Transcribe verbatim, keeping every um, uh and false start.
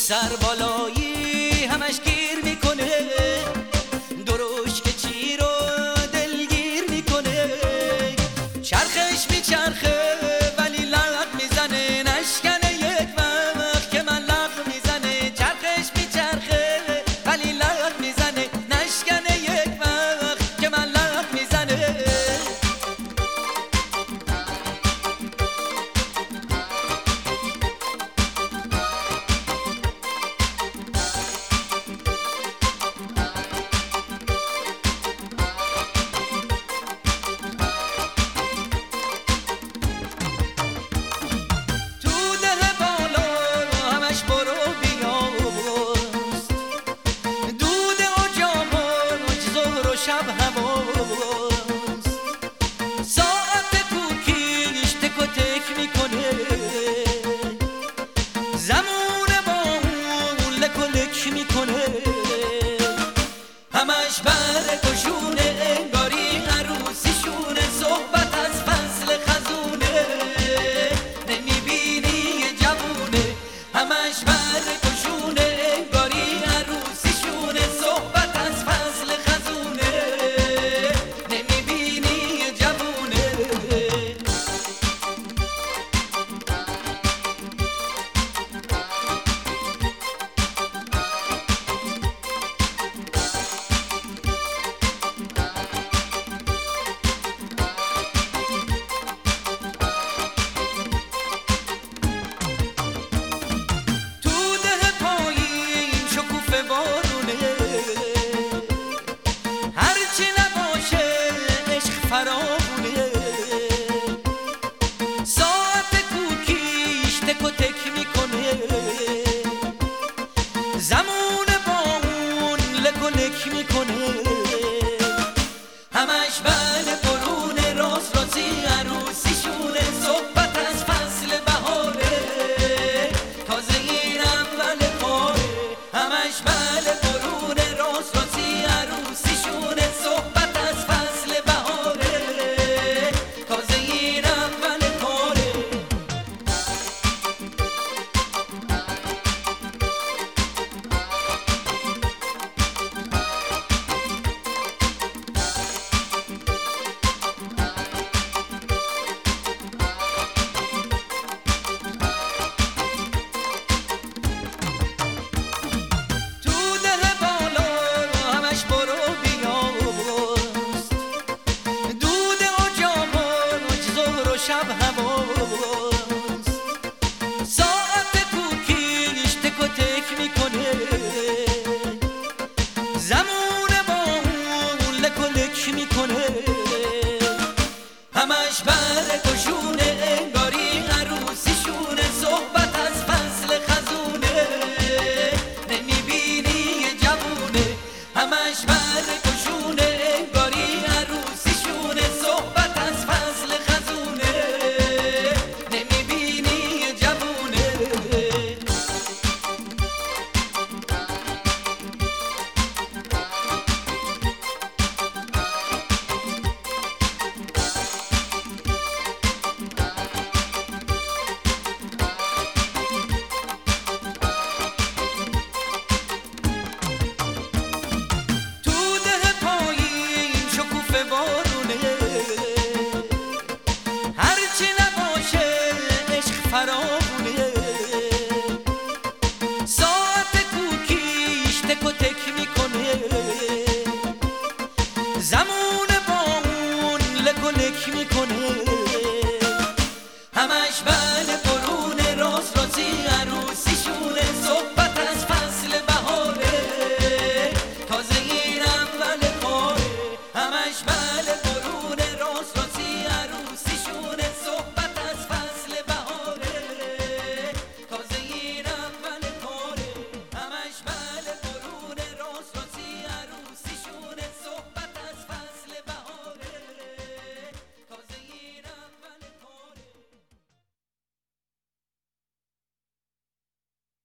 سر بالایی همش گیر میکنه، دروش که چی رو دلگیر میکنه. چرخش میچرخه ولی لغ میزنه، نشکنه یک وقت که من لغ میزنه. چرخش میچرخه ولی لغ میزنه، نشکنه یک وقت که من لغ میزنه. شب هواست ساعت کوکیش تک و تک میکنه، زمون با اون لک و لک میکنه. همش برگ و شونه انگاری عروسیشونه، صحبت از فصل خزونه نمیبینی یه جوونه. همش برگ و شونه انگاری عروسیشونه، صحبت از فصل خزونه نمیبینی یه جوونه. فراغونه ساعت کوکیش تک و تک میکنه، زمون با اون لک و لک میکنه. همش بله برونه راست رازی عروسیشونه، صحبت از فصل بهاره تازه این اول کاره. همش بله برونه راست رازی عروسیشونه، صحبت از فصل شب هواست ساعت کوکیش تک و تک میکنه، زمون با اون لک و لک میکنه. همش برگ و شونه انگاری عروسیشونه، صحبت از فصل خزونه نمیبینی یه جوونه. همش برگ و شونه انگاری عروسیشونه، صحبت از فصل خزونه نمیبینی یه جوونه. تو ده پایین شکوفه بارونه، هرچی نباشه عشق فراغونه.